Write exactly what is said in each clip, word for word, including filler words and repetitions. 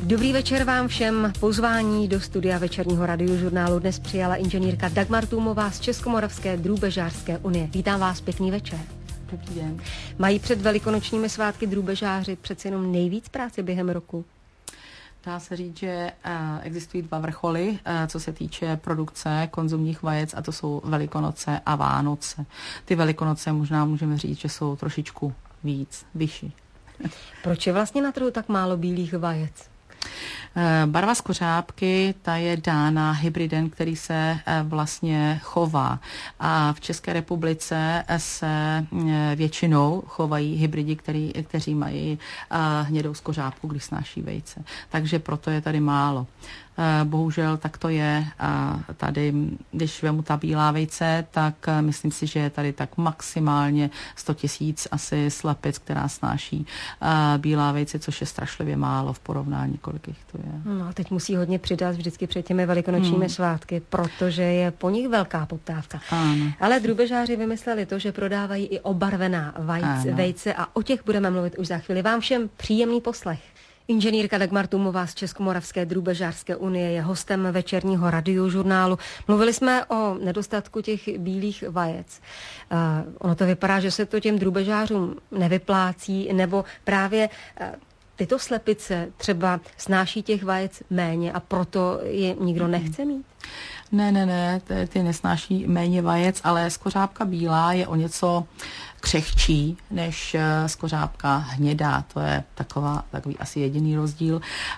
Dobrý večer vám všem. Pozvání do studia večerního radiožurnálu dnes přijala inženýrka Dagmar Tůmová z Českomoravské drůbežářské unie. Vítám vás, pěkný večer. Dobrý den. Mají před velikonočními svátky drůbežáři přeci jenom nejvíc práce během roku? Dá se říct, že existují dva vrcholy, co se týče produkce konzumních vajec, a to jsou Velikonoce a Vánoce. Ty Velikonoce možná můžeme říct, že jsou trošičku víc, vyšší. Proč je vlastně na trhu tak málo bílých vajec? Barva skořápky, ta je dána hybridem, který se vlastně chová. A v České republice se většinou chovají hybridi, který, kteří mají hnědou skořápku, když snáší vejce. Takže proto je tady málo. Bohužel tak to je. A tady, když vemu ta bílá vejce, tak myslím si, že je tady tak maximálně sto tisíc asi slepic, která snáší bílá vejce, což je strašlivě málo v porovnání, kolik jich to je. No a teď musí hodně přidat vždycky před těmi velikonočními hmm. svátky, protože je po nich velká poptávka. Ano. Ale drůbežáři vymysleli to, že prodávají i obarvená vajce, vejce a o těch budeme mluvit už za chvíli. Vám všem příjemný poslech. Inženýrka Dagmar Tůmová z Českomoravské drůbežářské unie je hostem večerního radiožurnálu. Mluvili jsme o nedostatku těch bílých vajec. Uh, ono to vypadá, že se to těm drůbežářům nevyplácí, nebo právě uh, tyto slepice třeba snáší těch vajec méně a proto je nikdo nechce mít? Ne, ne, ne, ty, ty nesnáší méně vajec, ale skořápka bílá je o něco křehčí než skořápka hnědá. To je taková, takový asi jediný rozdíl.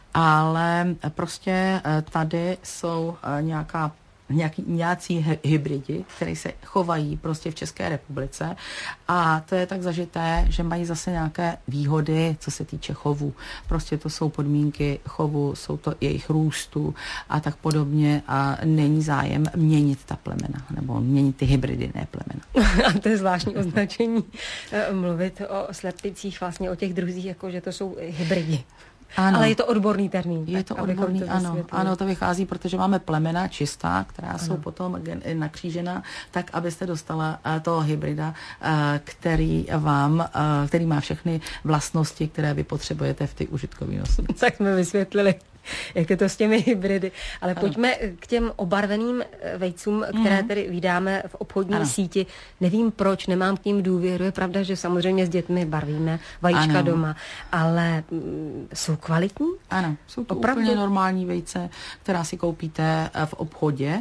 Ale prostě tady jsou nějaká Nějaký, nějací hybridi, které se chovají prostě v České republice, a to je tak zažité, že mají zase nějaké výhody, co se týče chovu. Prostě to jsou podmínky chovu, jsou to jejich růstu a tak podobně, a není zájem měnit ta plemena, nebo měnit ty hybridy, ne plemena. A to je zvláštní označení mluvit o slepicích, vlastně o těch druzích, jako že to jsou hybridi. Ano. Ale je to odborný termín. Je to odborný, to ano, ano, to vychází, protože máme plemena čistá, která ano. jsou potom nakřížena, tak abyste dostala toho hybrida, který vám, který má všechny vlastnosti, které vy potřebujete v ty užitkové nosnici. Tak jsme vysvětlili, jak je to s těmi hybridy. Ale ano. pojďme k těm obarveným vejcům, které mm. tedy vydáme v obchodní ano. síti. Nevím proč, nemám k ním důvěru. Je pravda, že samozřejmě s dětmi barvíme vajíčka ano. doma, ale mm, jsou kvalitní? Ano, jsou to opravdu úplně normální vejce, která si koupíte v obchodě,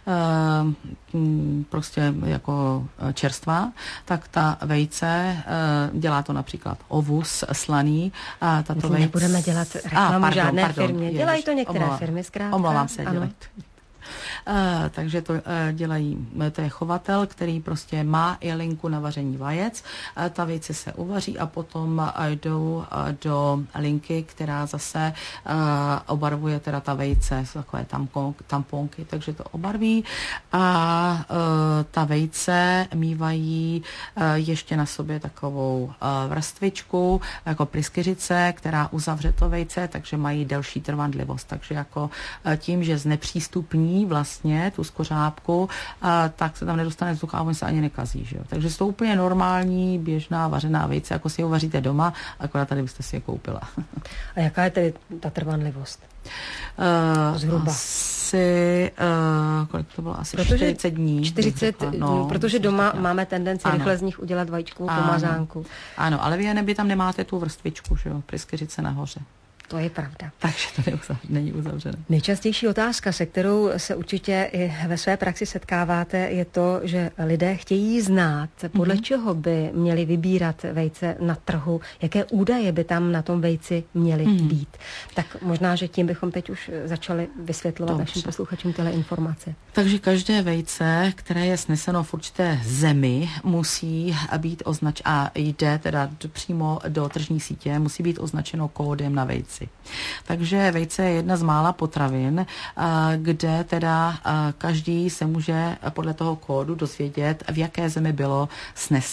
prostě jako čerstvá, tak ta vejce, dělá to například Ovus slaný. Tato vejce... Nebudeme dělat reklamu žádné pardon, firmě. Ježiš, Dělají to některé omlouvám, firmy, zkrátka. Omlouvám se, ano. dělají to. Uh, takže to uh, dělají, to je chovatel, který prostě má i linku na vaření vajec. Uh, ta vejce se uvaří a potom uh, jdou uh, do linky, která zase uh, obarvuje teda ta vejce, jsou takové tampon, tamponky, takže to obarví. A uh, ta vejce mívají uh, ještě na sobě takovou uh, vrstvičku, jako pryskyřice, která uzavře to vejce, takže mají delší trvanlivost. Takže jako uh, tím, že znepřístupní vlastně tu skořápku, a tak se tam nedostane vzduch a on se ani nekazí. Že jo? Takže jsou úplně normální, běžná vařená vejce, jako si ho vaříte doma, akorát tady byste si je koupila. A jaká je tedy ta trvanlivost? Uh, Zhruba. Asi, uh, kolik to bylo? Asi protože čtyřicet dní. čtyřicet dní, no, protože doma říkala. Máme tendenci ano. rychle z nich udělat vajíčkovou pomazánku. Ano, ale vy neby tam nemáte tu vrstvičku, že jo? Pryskyřice nahoře. To je pravda. Takže to není uzavřené. Nejčastější otázka, se kterou se určitě i ve své praxi setkáváte, je to, že lidé chtějí znát, podle mm-hmm. čeho by měli vybírat vejce na trhu, jaké údaje by tam na tom vejci měly mm-hmm. být. Tak možná, že tím bychom teď už začali vysvětlovat Dobře. našim posluchačům tyhle informace. Takže každé vejce, které je sneseno v určité zemi, musí být označeno, a jde teda přímo do tržní sítě, musí být označeno kódem na vejci. Takže vejce je jedna z mála potravin, kde teda každý se může podle toho kódu dozvědět, v jaké zemi bylo sneseno.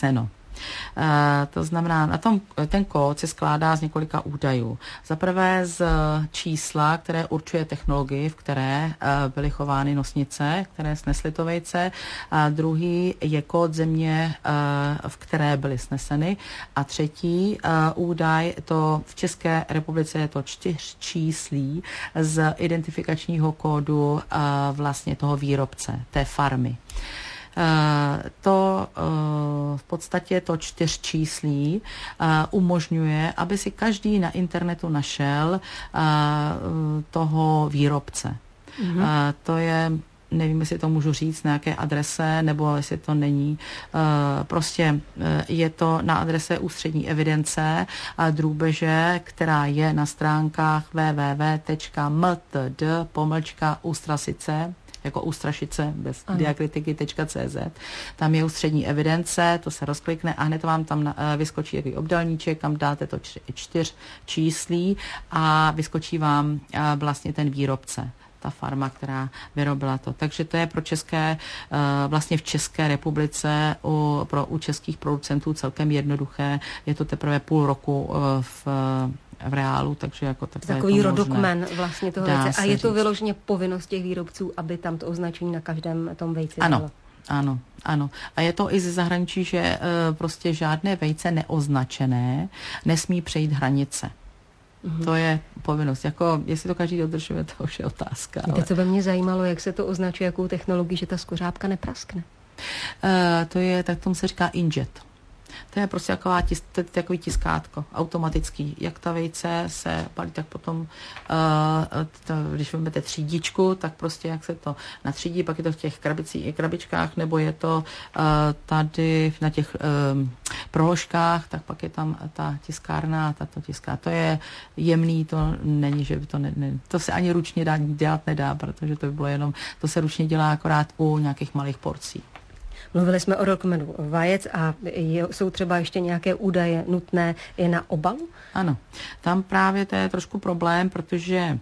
To znamená, na tom, ten kód se skládá z několika údajů. Za prvé z čísla, které určuje technologii, v které byly chovány nosnice, které snesly to vejce. A druhý je kód země, v které byly sneseny. A třetí údaj, to v České republice je to čtyřčíslí z identifikačního kódu vlastně toho výrobce, té farmy. To v podstatě to čtyřčíslí umožňuje, aby si každý na internetu našel toho výrobce. Mm-hmm. To je, nevím, jestli to můžu říct, na jaké adrese, nebo jestli to není. Prostě je to na adrese ústřední evidence drůbeže, která je na stránkách w w w tečka m t d pomlčka ústrasice jako ústrašice bez ano. diakritiky tečka c z. Tam je ústřední evidence, to se rozklikne a hned vám tam vyskočí takový obdélníček, kam dáte to čtyř číslí a vyskočí vám vlastně ten výrobce, ta farma, která vyrobila to. Takže to je pro české, vlastně v České republice u, pro, u českých producentů celkem jednoduché. Je to teprve půl roku v v reálu, takže jako takové takový je to rodokmen vlastně toho vejce. A je to říct. Vyloženě povinnost těch výrobců, aby tam to označení na každém tom vejci ano, bylo. Ano, ano. A je to i ze zahraničí, že e, prostě žádné vejce neoznačené nesmí přejít hranice. Mm-hmm. To je povinnost. Jako, jestli to každý dodržuje, to už je otázka. Víte, ale... co by mě zajímalo, jak se to označuje, jakou technologií, že ta skořápka nepraskne? E, to je, tak tomu se říká inkjet. To je prostě taková tis, takový tiskátko, automatický. Jak ta vejce se balí, tak potom, uh, to, když vezmete třídičku, tak prostě jak se to natřídí, pak je to v těch krabicí, krabičkách, nebo je to uh, tady na těch um, proložkách, tak pak je tam ta tiskárna, tato tiská. To je jemný, to není, že by to ne, ne, to se ani ručně dá, dělat nedá, protože to by bylo jenom, to se ručně dělá akorát u nějakých malých porcí. Mluvili jsme o rodokmenu vajec a je, jsou třeba ještě nějaké údaje nutné je na obalu? Ano, tam právě to je trošku problém, protože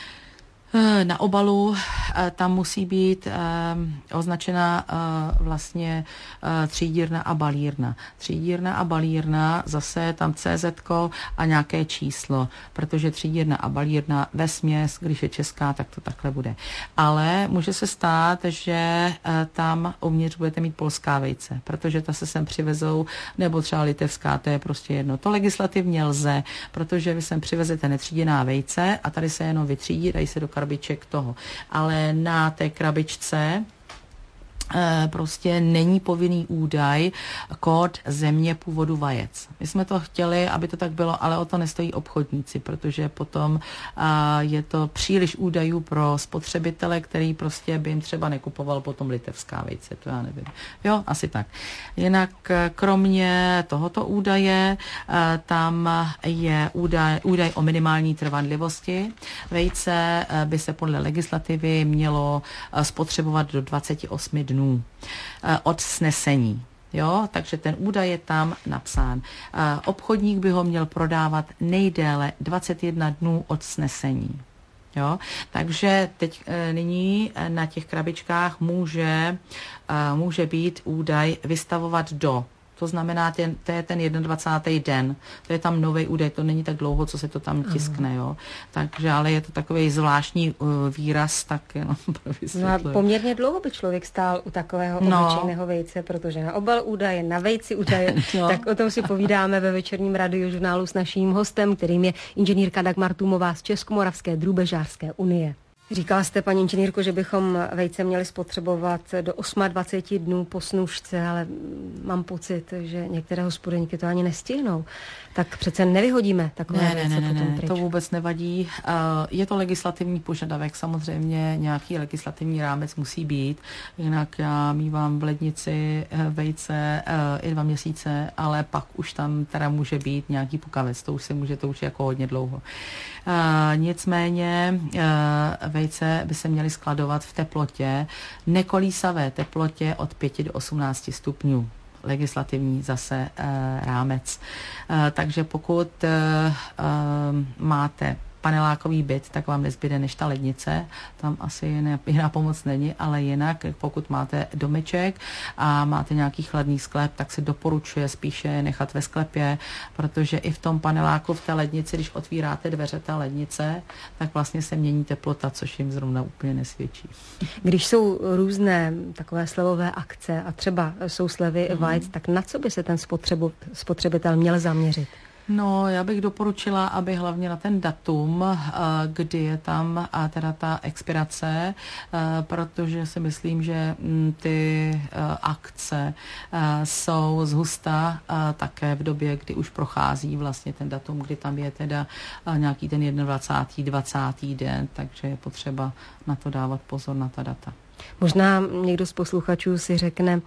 na obalu tam musí být označena vlastně třídírna a balírna. Třídírna a balírna, zase tam cé zet a nějaké číslo, protože třídírna a balírna vesměs, když je česká, tak to takhle bude. Ale může se stát, že tam uvnitř budete mít polská vejce, protože ta se sem přivezou, nebo třeba litevská, to je prostě jedno. To legislativně lze, protože vy sem přivezete netříděná vejce a tady se jenom vytřídí, dají se do krabiček toho. Ale na té krabičce prostě není povinný údaj kód země původu vajec. My jsme to chtěli, aby to tak bylo, ale o to nestojí obchodníci, protože potom je to příliš údajů pro spotřebitele, který prostě by jim třeba nekupoval potom litevská vejce, to já nevím. Jo, asi tak. Jinak kromě tohoto údaje, tam je údaj, údaj o minimální trvanlivosti. Vejce by se podle legislativy mělo spotřebovat do dvacet osm dnů od snesení. Jo? Takže ten údaj je tam napsán. Obchodník by ho měl prodávat nejdéle dvacet jedna dnů od snesení. Jo? Takže teď nyní na těch krabičkách může, může být údaj vystavovat do. To znamená, ten, to je ten dvacátý první den. To je tam nový údaj, to není tak dlouho, co se to tam tiskne, jo. Takže, ale je to takový zvláštní uh, výraz, tak jenom pro vysvětluji. No poměrně dlouho by člověk stál u takového no. obyčejného vejce, protože na obal údaje, na vejci údaje, no. Tak o tom si povídáme ve večerním radiožurnálu s naším hostem, kterým je inženýrka Dagmar Tůmová z Českomoravské drůbežářské unie. Říkala jste, paní inženýrko, že bychom vejce měli spotřebovat do dvaceti osmi dnů po snužce, ale mám pocit, že některé hospodyňky to ani nestihnou. Tak přece nevyhodíme takové ne, vejce ne, ne, potom ne, pryč. To vůbec nevadí. Je to legislativní požadavek, samozřejmě nějaký legislativní rámec musí být, jinak já mívám v lednici vejce i dva měsíce, ale pak už tam teda může být nějaký pukavec, to už se může, to už je jako hodně dlouho. Nicméně vejce by se měly skladovat v teplotě, nekolísavé teplotě od pěti do osmnácti stupňů. Legislativní zase e, rámec. E, takže pokud e, e, máte panelákový byt, tak vám nezbyde než ta lednice. Tam asi jiná, jiná pomoc není, ale jinak, pokud máte domeček a máte nějaký chladný sklep, tak se doporučuje spíše nechat ve sklepě, protože i v tom paneláku, v té lednici, když otvíráte dveře té lednice, tak vlastně se mění teplota, což jim zrovna úplně nesvědčí. Když jsou různé takové slevové akce a třeba jsou slevy mm. vajec, tak na co by se ten spotřebu, spotřebitel měl zaměřit? No, já bych doporučila, aby hlavně na ten datum, kdy je tam teda ta expirace, protože si myslím, že ty akce jsou zhusta také v době, kdy už prochází vlastně ten datum, kdy tam je teda nějaký ten dvacátý první dvacátý den, takže je potřeba na to dávat pozor na ta data. Možná někdo z posluchačů si řekne,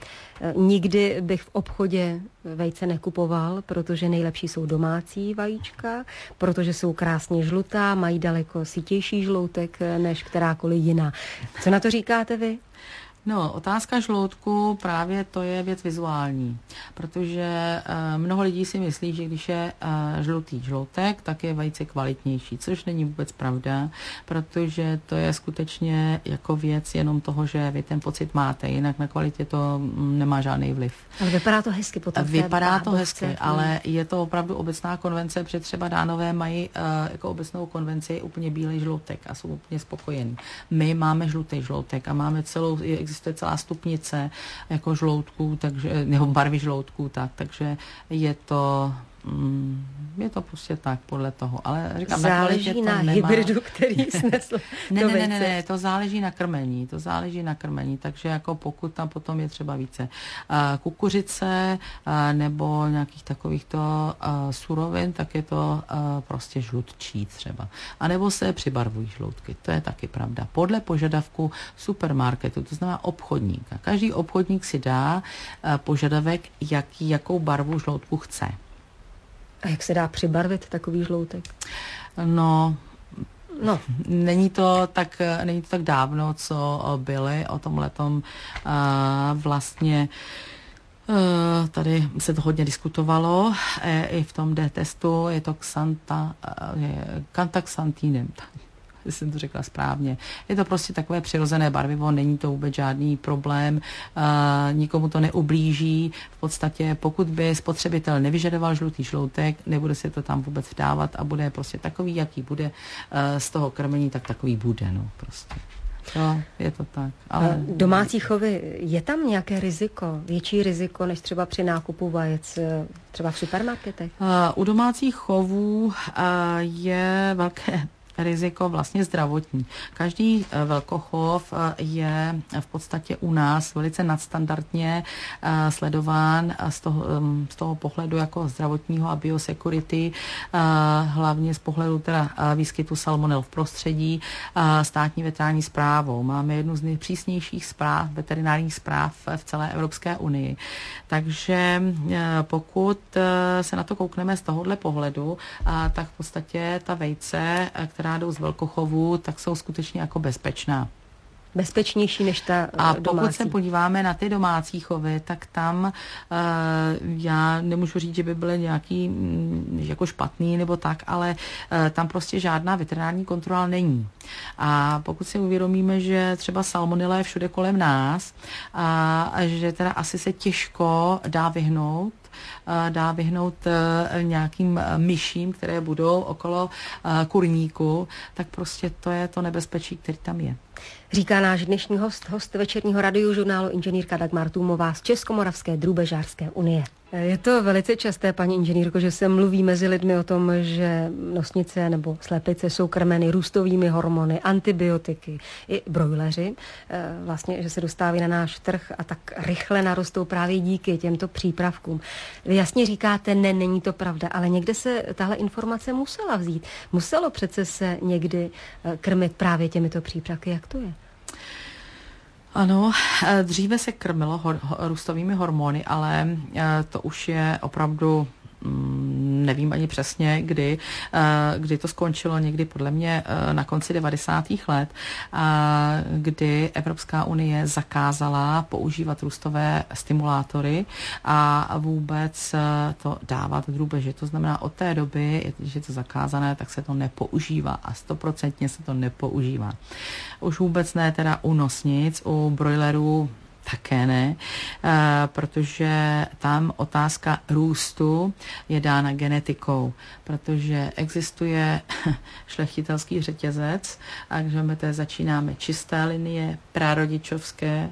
nikdy bych v obchodě vejce nekupoval, protože nejlepší jsou domácí vajíčka, protože jsou krásně žlutá, mají daleko sytější žloutek než kterákoliv jiná. Co na to říkáte vy? No, otázka žloutku právě to je věc vizuální, protože uh, mnoho lidí si myslí, že když je uh, žlutý žloutek, tak je vejce kvalitnější, což není vůbec pravda, protože to je skutečně jako věc jenom toho, že vy ten pocit máte, jinak na kvalitě to mm, nemá žádný vliv. Ale vypadá to hezky potom. Vypadá to hezky, hmm. ale je to opravdu obecná konvence, protože třeba Dánové mají uh, jako obecnou konvenci úplně bílej žloutek a jsou úplně spokojení. My máme žlutý žloutek a máme celou existuje celá stupnice jako žloutků, takže, nebo barvy žloutků, tak, takže je to mm, je to prostě tak podle toho, ale říkám, záleží na, na hybridu, který snesl. ne, ne, ne, ne, ne, to záleží na krmení, to záleží na krmení, takže jako pokud tam potom je třeba více uh, kukuřice uh, nebo nějakých takovýchto uh, surovin, tak je to uh, prostě žlutčí třeba. A nebo se přibarvují žloutky, to je taky pravda. Podle požadavku supermarketu, to znamená obchodníka. Každý obchodník si dá uh, požadavek, jaký, jakou barvu žloutku chce. A jak se dá přibarvit takový žloutek? No, no. Není to tak, není to tak dávno, co byly o tomhletom uh, vlastně uh, tady se to hodně diskutovalo, e, i v tom D-testu je to xanta, uh, je kantaxantinem, jsem to řekla správně. Je to prostě takové přirozené barvivo, není to vůbec žádný problém, uh, nikomu to neublíží. V podstatě, pokud by spotřebitel nevyžadoval žlutý žloutek, nebude se to tam vůbec dávat a bude prostě takový, jaký bude uh, z toho krmení, tak takový bude, no prostě. Jo, je to tak. Ale... Domácí chovy, je tam nějaké riziko, větší riziko, než třeba při nákupu vajec, třeba v supermarketech? Uh, u domácích chovů uh, je velké riziko vlastně zdravotní. Každý velkochov je v podstatě u nás velice nadstandardně sledován z toho, z toho pohledu jako zdravotního a biosecurity, hlavně z pohledu teda výskytu salmonel v prostředí, státní veterinární správou. Máme jednu z nejpřísnějších zpráv, veterinárních zpráv v celé Evropské unii. Takže pokud se na to koukneme z tohohle pohledu, tak v podstatě ta vejce, která která jdou z velkochovu, tak jsou skutečně jako bezpečná. Bezpečnější než ta A domácí. pokud se podíváme na ty domácí chovy, tak tam uh, já nemůžu říct, že by byly nějaký m, jako špatný nebo tak, ale uh, tam prostě žádná veterinární kontrola není. A pokud si uvědomíme, že třeba salmonella je všude kolem nás a, a že teda asi se těžko dá vyhnout, dá vyhnout nějakým myším, které budou okolo kurníku, tak prostě to je to nebezpečí, který tam je. Říká náš dnešní host, host večerního radiožurnálu inženýrka Dagmar Tůmová z Českomoravské drůbežářské unie. Je to velice časté, paní inženýrko, že se mluví mezi lidmi o tom, že nosnice nebo slepice jsou krmeny růstovými hormony, antibiotiky i brojleři. Vlastně, že se dostávají na náš trh a tak rychle narostou právě díky těmto přípravkům. Vy jasně říkáte, ne, není to pravda, ale někde se tahle informace musela vzít. Muselo přece se někdy krmit právě těmito přípravky. Jak to je? Ano, dříve se krmilo hor, růstovými hormony, ale to už je opravdu nevím ani přesně, kdy, kdy to skončilo, někdy podle mě na konci devadesátých let, kdy Evropská unie zakázala používat růstové stimulátory a vůbec to dávat drůbeži. To znamená, od té doby, když je to zakázané, tak se to nepoužívá a stoprocentně se to nepoužívá. Už vůbec ne teda u nosnic, u brojlerů také ne, protože tam otázka růstu je dána genetikou, protože existuje šlechtitelský řetězec a když začínáme čisté linie, prarodičovské,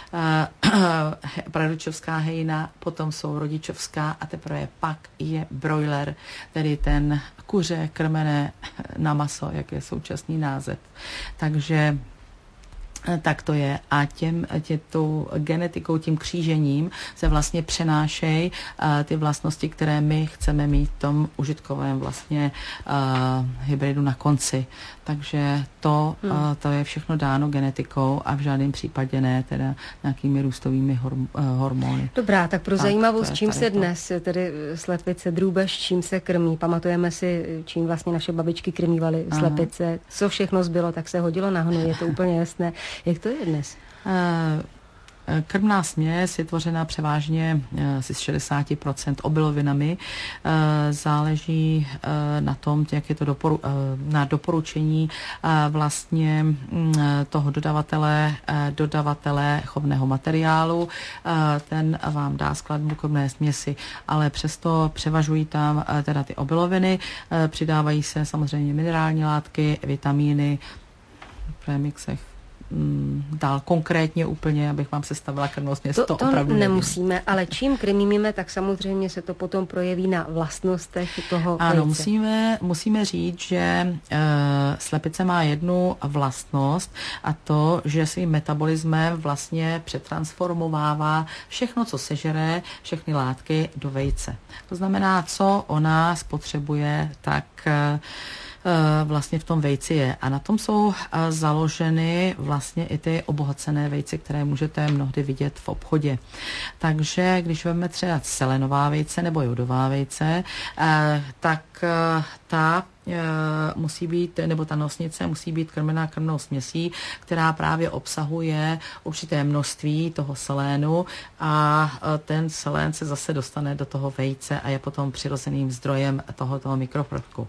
prarodičovská hejna, potom jsou rodičovská a teprve pak je broiler, tedy ten kuře krmené na maso, jak je současný název. Takže tak to je. A těm, tě, tou genetikou, tím křížením se vlastně přenášejí uh, ty vlastnosti, které my chceme mít v tom užitkovém vlastně uh, hybridu na konci. Takže to, hmm. uh, to je všechno dáno genetikou a v žádném případě ne teda nějakými růstovými horm, uh, hormony. Dobrá, tak pro tak, zajímavost, čím se to dnes tedy slepice, drůbež, čím se krmí? Pamatujeme si, čím vlastně naše babičky krmívaly slepice. Co všechno zbylo, tak se hodilo na hnůj, je to úplně jasné. Jak to je dnes? Krmná směs je tvořena převážně asi z šedesát procent obilovinami. Záleží na tom, jak je to doporu, na doporučení vlastně toho dodavatele, dodavatele chovného materiálu. Ten vám dá skladbu krmné směsi, ale přesto převažují tam teda ty obiloviny. Přidávají se samozřejmě minerální látky, vitamíny v premixech. Dál konkrétně úplně, abych vám sestavila krmnou směs, to, to, to opravdu nemusíme, nevím. Ale čím krmíme, tak samozřejmě se to potom projeví na vlastnostech toho Ano, vejce. musíme, musíme říct, že uh, slepice má jednu vlastnost a to, že svým metabolismem vlastně přetransformovává všechno, co sežere, všechny látky do vejce. To znamená, co ona spotřebuje, tak uh, vlastně v tom vejci je. A na tom jsou založeny vlastně i ty obohacené vejce, které můžete mnohdy vidět v obchodě. Takže když vezmeme třeba selenová vejce nebo jodová vejce, tak ta musí být, nebo ta nosnice musí být krmená krmnou směsí, která právě obsahuje určité množství toho selénu a ten selén se zase dostane do toho vejce a je potom přirozeným zdrojem tohoto mikroproduktu.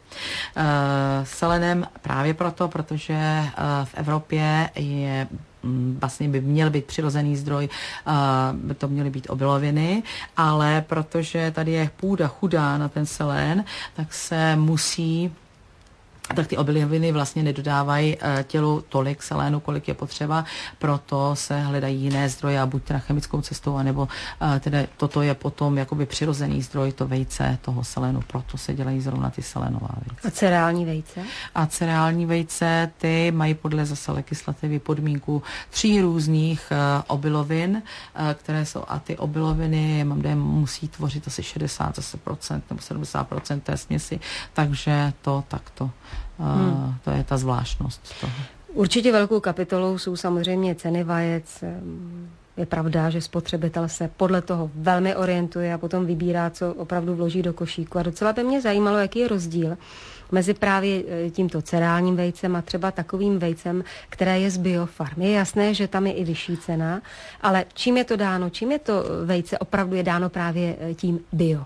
Selenem právě proto, protože v Evropě je vlastně by měl být přirozený zdroj, by to měly být obiloviny, ale protože tady je půda chudá na ten selén, tak se musí tak ty obiloviny vlastně nedodávají tělu tolik selénu, kolik je potřeba, proto se hledají jiné zdroje a buď teda chemickou cestou, anebo teda toto je potom jakoby přirozený zdroj, to vejce toho selénu, proto se dělají zrovna ty selénová vejce. A cereální vejce? A cereální vejce, ty mají podle zase legislativy podmínku tří různých obilovin, které jsou, a ty obiloviny, mám dojem, musí tvořit asi šedesát procent nebo sedmdesát procent té směsi, takže to takto. Hmm. To je ta zvláštnost toho. Určitě velkou kapitolou jsou samozřejmě ceny vajec. Je pravda, že spotřebitel se podle toho velmi orientuje a potom vybírá, co opravdu vloží do košíku. A docela by mě zajímalo, jaký je rozdíl mezi právě tímto cereálním vejcem a třeba takovým vejcem, které je z biofarm. Je jasné, že tam je i vyšší cena, ale čím je to dáno? Čím je to vejce opravdu je dáno právě tím bio?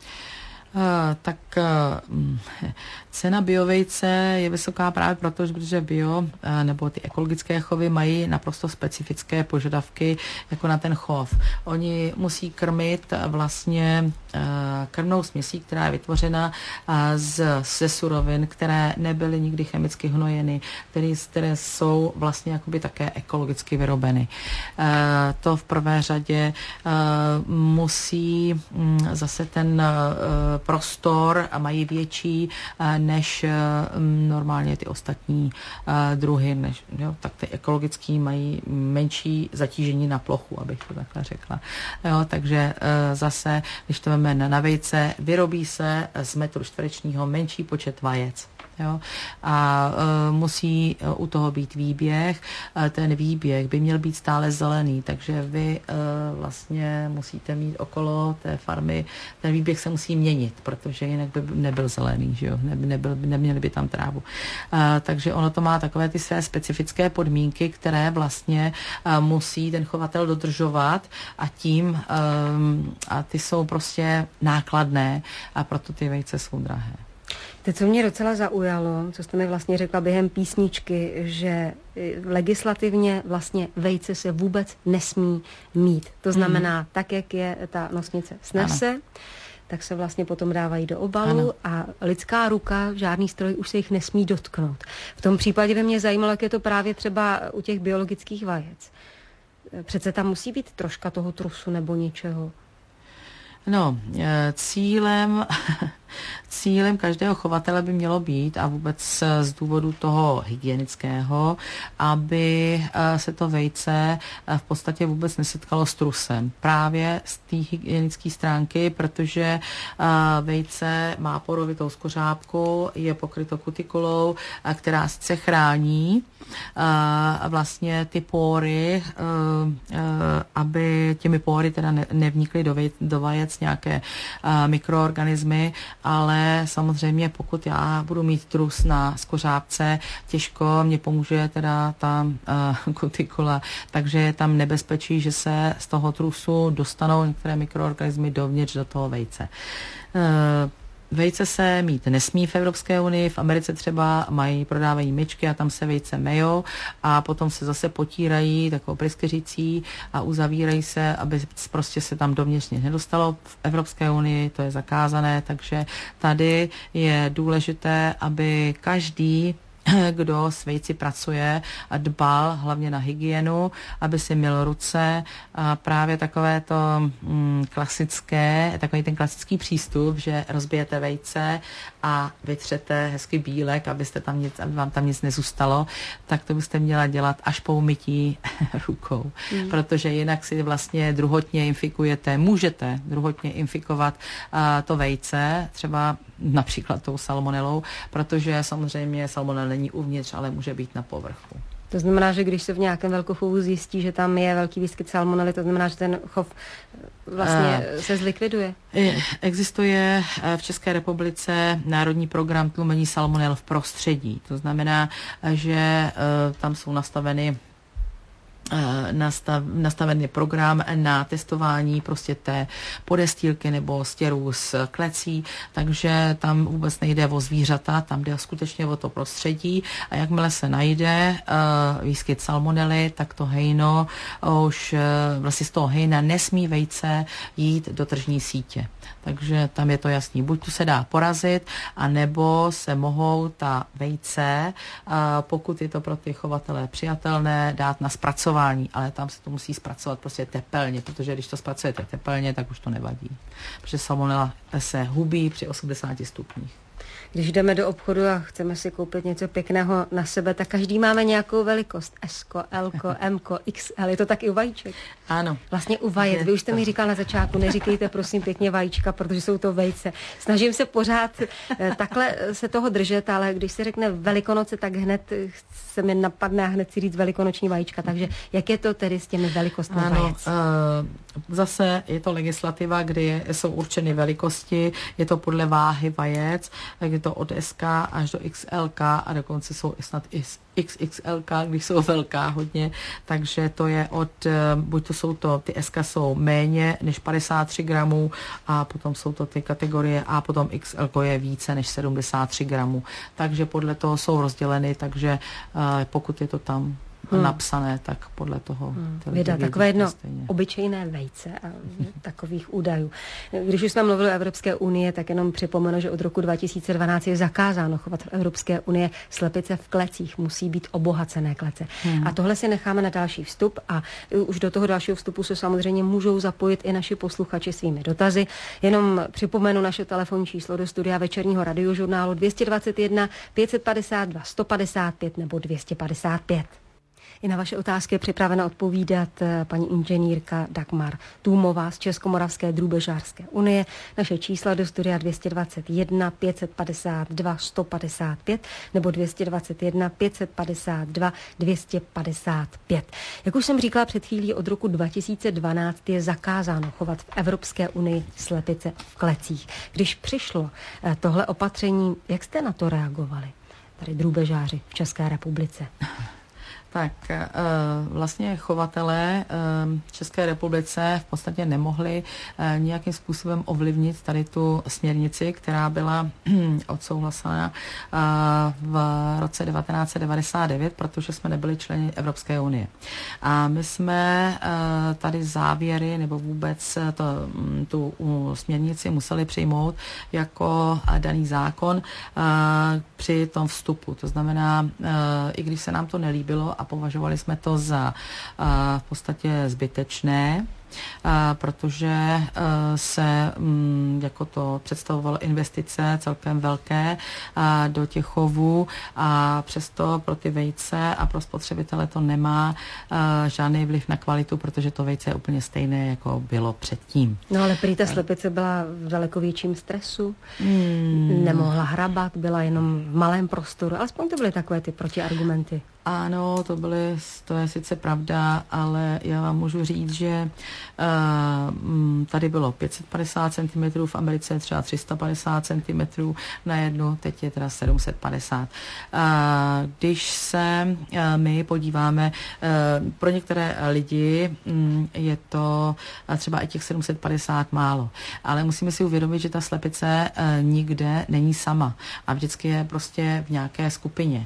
Uh, tak uh, cena biovejce je vysoká právě proto, že bio uh, nebo ty ekologické chovy mají naprosto specifické požadavky jako na ten chov. Oni musí krmit vlastně uh, krmnou směsí, která je vytvořena uh, z, ze surovin, které nebyly nikdy chemicky hnojeny, které, které jsou vlastně jakoby také ekologicky vyrobeny. Uh, to v prvé řadě uh, musí um, zase ten uh, prostor a mají větší než normálně ty ostatní druhy, než, jo, tak ty ekologický mají menší zatížení na plochu, abych to takhle řekla. Jo, takže zase, když to máme na vejce, vyrobí se z metru čtverečního menší počet vajec. Jo? A e, musí u toho být výběh. E, ten výběh by měl být stále zelený, takže vy e, vlastně musíte mít okolo té farmy, ten výběh se musí měnit, protože jinak by nebyl zelený, že jo? Ne, nebyl, neměli by tam trávu. E, takže ono to má takové ty své specifické podmínky, které vlastně e, musí ten chovatel dodržovat a tím e, a ty jsou prostě nákladné a proto ty vejce jsou drahé. To, co mě docela zaujalo, co jste mi vlastně řekla během písničky, že legislativně vlastně vejce se vůbec nesmí mít. To znamená, mm. tak, jak je ta nosnice snese, ano. tak se vlastně potom dávají do obalu ano. a lidská ruka, žádný stroj už se jich nesmí dotknout. V tom případě by mě zajímalo, jak je to právě třeba u těch biologických vajec. Přece tam musí být troška toho trusu nebo něčeho. No, cílem, cílem každého chovatele by mělo být, a vůbec z důvodu toho hygienického, aby se to vejce v podstatě vůbec nesetkalo s trusem. Právě z té hygienické stránky, protože vejce má porovitou skořápku, je pokryto kutikulou, která se chrání vlastně ty pory, aby těmi pory teda nevnikly do, vej, do vajec nějaké mikroorganismy, ale samozřejmě pokud já budu mít trus na skořápce, těžko mě pomůže teda ta kutikula, takže je tam nebezpečí, že se z toho trusu dostanou některé mikroorganismy dovnitř do toho vejce. Vejce se mít nesmí v Evropské unii, v Americe třeba mají, prodávají myčky a tam se vejce mejou a potom se zase potírají takovou pryskyřicí a uzavírají se, aby prostě se tam dovnitř nic nedostalo. V Evropské unii to je zakázané, takže tady je důležité, aby každý, kdo s vejci pracuje a dbal hlavně na hygienu, aby si myl ruce. A právě takové to mm, klasické, takový ten klasický přístup, že rozbijete vejce a vytřete hezky bílek, abyste tam nic, aby vám tam nic nezůstalo, tak to byste měla dělat až po umytí rukou. Mm. Protože jinak si vlastně druhotně infikujete, můžete druhotně infikovat uh, to vejce, třeba například tou salmonelou, protože samozřejmě salmonel není uvnitř, ale může být na povrchu. To znamená, že když se v nějakém velkochovu zjistí, že tam je velký výskyt salmonely, to znamená, že ten chov vlastně uh, se zlikviduje? Existuje v České republice národní program tlumení salmonel v prostředí. To znamená, že uh, tam jsou nastaveny Nastav, nastavený program na testování prostě té podestýlky nebo stěrů z klecí, takže tam vůbec nejde o zvířata, tam jde skutečně o to prostředí a jakmile se najde uh, výskyt salmonely, tak to hejno už uh, vlastně z toho hejna nesmí vejce jít do tržní sítě. Takže tam je to jasný. Buď tu se dá porazit, anebo se mohou ta vejce, uh, pokud je to pro ty chovatele přijatelné, dát na zpracování, ale tam se to musí zpracovat prostě tepelně, protože když to zpracujete tepelně, tak už to nevadí. Protože salmonela se hubí při osmdesáti stupních. Když jdeme do obchodu a chceme si koupit něco pěkného na sebe, tak každý máme nějakou velikost. S-ko, L-ko, M-ko, X L. Je to tak i u vajíček? Ano. Vlastně u vajec. Vy už jste mi říkal na začátku, neříkejte prosím pěkně vajíčka, protože jsou to vejce. Snažím se pořád takhle se toho držet, ale když se řekne Velikonoce, tak hned se mi napadne a hned si říct velikonoční vajíčka. Takže jak je to tedy s těmi velikostmi ano, vajec? Uh, zase je to legislativa, kdy jsou určeny velikosti, je to podle váhy vajec, tak je to od S K až do X L K a dokonce jsou i snad i X X L K, když jsou velká hodně, takže to je od, buď to jsou to, ty S K jsou méně než padesát tři gramů a potom jsou to ty kategorie A, potom X L je více než sedmdesát tři gramů, takže podle toho jsou rozděleny, takže uh, pokud je to tam Hmm. napsané, tak podle toho. Hmm. Věda, takové jedno stejně. Obyčejné vejce a takových údajů. Když už jsme mluvili o Evropské unii, tak jenom připomenu, že od roku dva tisíce dvanáct je zakázáno chovat v Evropské unie slepice v klecích. Musí být obohacené klece. Hmm. A tohle si necháme na další vstup a už do toho dalšího vstupu se samozřejmě můžou zapojit i naši posluchači svými dotazy. Jenom připomenu naše telefonní číslo do studia večerního radiožurnálu dvě stě dvacet jedna pět set padesát dva sto padesát pět nebo dvě stě padesát pět. I na vaše otázky je připravena odpovídat paní inženýrka Dagmar Tůmová z Českomoravské drůbežářské unie. Naše čísla do studia dvě stě dvacet jedna pět padesát dva sto padesát pět nebo dvě stě dvacet jedna pět padesát dva dvě stě padesát pět. Jak už jsem říkala před chvílí, od roku dva tisíce dvanáct je zakázáno chovat v Evropské unii slepice v klecích. Když přišlo tohle opatření, jak jste na to reagovali, tady drůbežáři v České republice? Tak vlastně chovatelé v České republice v podstatě nemohli nějakým způsobem ovlivnit tady tu směrnici, která byla odsouhlasena v roce devatenáct set devadesát devět, protože jsme nebyli členy Evropské unie. A my jsme tady závěry nebo vůbec to, tu směrnici museli přijmout jako daný zákon při tom vstupu. To znamená, i když se nám to nelíbilo, a považovali jsme to za a, v podstatě zbytečné, a, protože a, se m, jako to představovalo investice celkem velké a, do těch chovů a přesto pro ty vejce a pro spotřebitele to nemá a, žádný vliv na kvalitu, protože to vejce je úplně stejné, jako bylo předtím. No ale prý ta slepice byla v daleko větším stresu, hmm. nemohla hrabat, byla jenom v malém prostoru, alespoň to byly takové ty protiargumenty. Ano, to byly, to je sice pravda, ale já vám můžu říct, že uh, tady bylo pět set padesát centimetrů, v Americe třeba tři sta padesát centimetrů na jednu, teď je teda sedm set padesát. Uh, když se uh, my podíváme, uh, pro některé lidi um, je to uh, třeba i těch sedm set padesát málo, ale musíme si uvědomit, že ta slepice uh, nikde není sama a vždycky je prostě v nějaké skupině.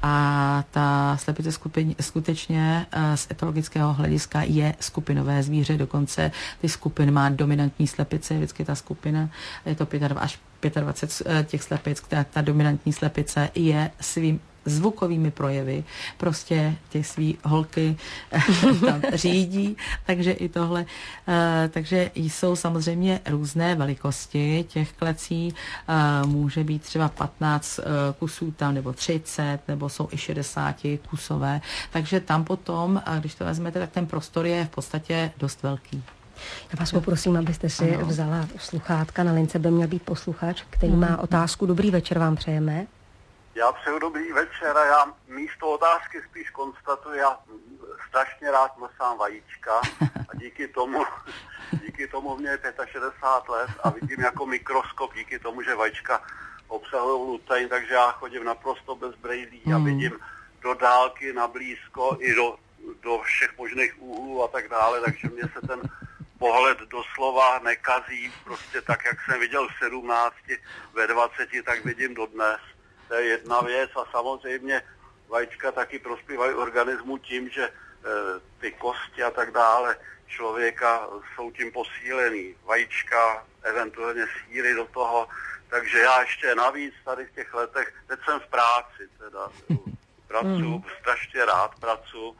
A ta slepice skupině, skutečně z etologického hlediska je skupinové zvíře, dokonce ty skupiny má dominantní slepice, vždycky ta skupina, je to pět až dvacet pět těch slepic, která ta dominantní slepice je svým zvukovými projevy, prostě ty svý holky tam řídí, takže i tohle. Takže jsou samozřejmě různé velikosti těch klecí, může být třeba patnáct kusů tam, nebo třicet, nebo jsou i šedesát kusové, takže tam potom, když to vezmete, tak ten prostor je v podstatě dost velký. Já vás poprosím, abyste si ano. vzala sluchátka, na lince by měl být posluchač, který má otázku. Dobrý večer vám přejeme. Já přeju dobrý večer a já místo otázky spíš konstatuji, já strašně rád nosám vajíčka a díky tomu, díky tomu mě je šedesát pět let a vidím jako mikroskop díky tomu, že vajíčka obsahují lutein, takže já chodím naprosto bez brejlí a vidím do dálky, na blízko i do, do všech možných úhlů a tak dále, takže mě se ten pohled doslova nekazí, prostě tak, jak jsem viděl v sedmnácti, ve dvaceti, tak vidím dodnes. To je jedna věc a samozřejmě vajíčka taky prospívají organismu tím, že e, ty kosti a tak dále člověka jsou tím posílený. Vajíčka, eventuálně síry do toho, takže já ještě navíc tady v těch letech, teď jsem v práci teda, pracuji, strašně rád pracuji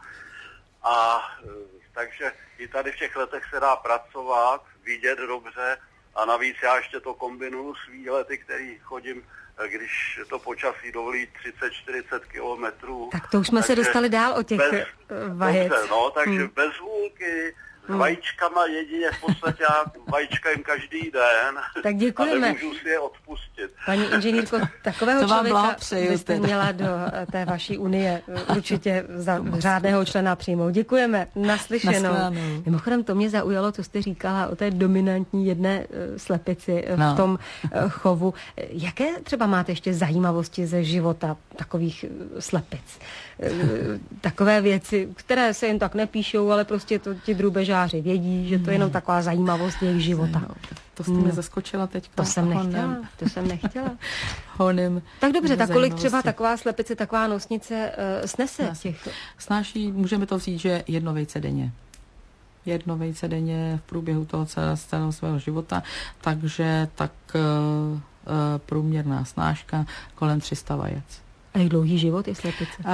a e, takže i tady v těch letech se dá pracovat, vidět dobře a navíc já ještě to kombinuju s výlety, který chodím, když to počasí dovolí třicet čtyřicet kilometrů. Tak to už jsme se dostali dál o těch bez, vajec. Dobře, no, takže hmm. bez hůlky, s hmm. vajíčkama jedině v podstatě, já vajíčka jim každý den. Tak děkujeme. A nemůžu si je odpustit. Paní inženýrko, takového to člověka byste měla do té vaší unie určitě za řádného člena přijmout. Děkujeme, naslyšenou. Naslánou. Mimochodem, to mě zaujalo, co jste říkala o té dominantní jedné slepici v no. tom chovu. Jaké třeba máte ještě zajímavosti ze života takových slepic? Takové věci, které se jen tak nepíšou, ale prostě to ti drůbežáři vědí, že to je jenom taková zajímavost jejich života. To jste mě zaskočila teďka. To jsem nechtěla, to jsem nechtěla. Honem. Tak dobře, tak kolik třeba taková slepice, taková nosnice uh, snese? Těch... Snáší, můžeme to vzít, že jedno vejce denně. Jedno vejce denně v průběhu toho celého, celého svého života, takže tak uh, uh, průměrná snáška kolem tři sta vajec. A jak dlouhý život je slepice? Uh,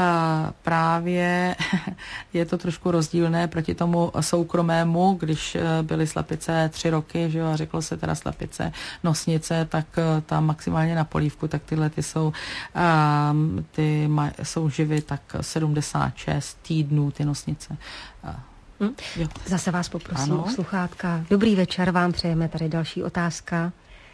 právě je to trošku rozdílné proti tomu soukromému, když byly slepice tři roky, že jo, a řeklo se teda slepice nosnice, tak uh, tam maximálně na polívku, tak tyhle ty jsou, uh, ty maj, jsou živy tak sedmdesát šest týdnů, ty nosnice. Uh, hm? Zase vás poprosím o sluchátka. Dobrý večer, vám přejeme tady další otázka.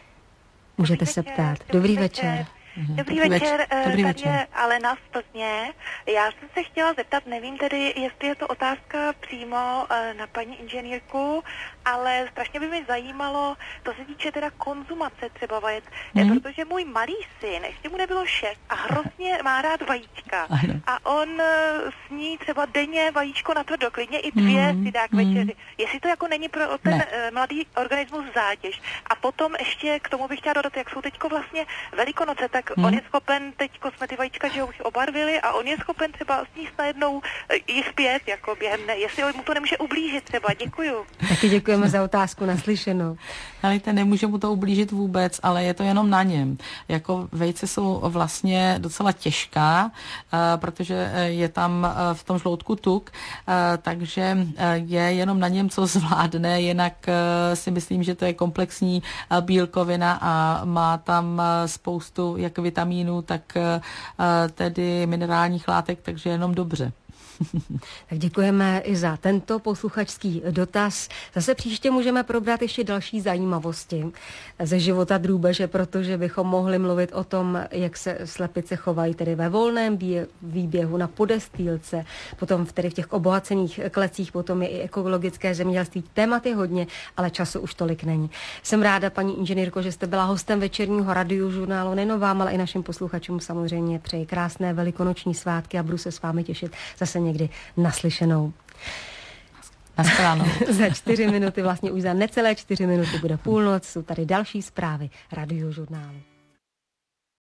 Můžete Dobrý se večer, ptát. Dobrý, dobrý večer. večer. Dobrý, dobrý večer, večer. Dobrý tady večer. je Alena z Plzně. Já jsem se chtěla zeptat, nevím tedy, jestli je to otázka přímo na paní inženýrku, ale strašně by mě zajímalo, to se týče teda konzumace třeba vajec, mm. protože můj malý syn, ještě mu nebylo šest a hrozně má rád vajíčka. A on sní třeba denně vajíčko na tvrdo, klidně i dvě mm. si dá k večeři. Jestli to jako není pro ten ne. mladý organismus zátěž. A potom ještě k tomu bych chtěla dodat, jak jsou teďko vlastně Velikonoce, tak tak hmm. on je schopen, teď jsme ty vajíčka, že už obarvili a on je schopen třeba sníst najednou jich pět, jako během ne, jestli mu to nemůže ublížit třeba. Děkuju. Taky děkujeme za otázku, naslyšenou. Ale nemůže mu to ublížit vůbec, ale je to jenom na něm. Jako vejce jsou vlastně docela těžká, protože je tam v tom žloutku tuk, takže je jenom na něm, co zvládne, jinak si myslím, že to je komplexní bílkovina a má tam spoustu jak vitamínů, tak tedy minerálních látek, takže jenom dobře. Tak děkujeme i za tento posluchačský dotaz. Zase příště můžeme probrat ještě další zajímavosti ze života drůbeže, protože bychom mohli mluvit o tom, jak se slepice chovají tedy ve volném výběhu, na podestýlce, potom v, tedy v těch obohacených klecích, potom je i ekologické zemědělství. Témat je hodně, ale času už tolik není. Jsem ráda, paní inženýrko, že jste byla hostem večerního radiožurnálu. Nejen vám, ale i našim posluchačům samozřejmě přeji krásné velikonoční svátky a budu se s vámi těšit zase někdy naslyšenou. Naschledanou. Za čtyři minuty, vlastně už za necelé čtyři minuty bude půlnoc, jsou tady další zprávy radiožurnálu.